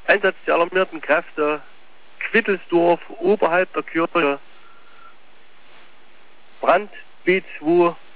Einsatz der alarmierten Kräfte, Quittelsdorf, oberhalb der Kirche, Brand B2,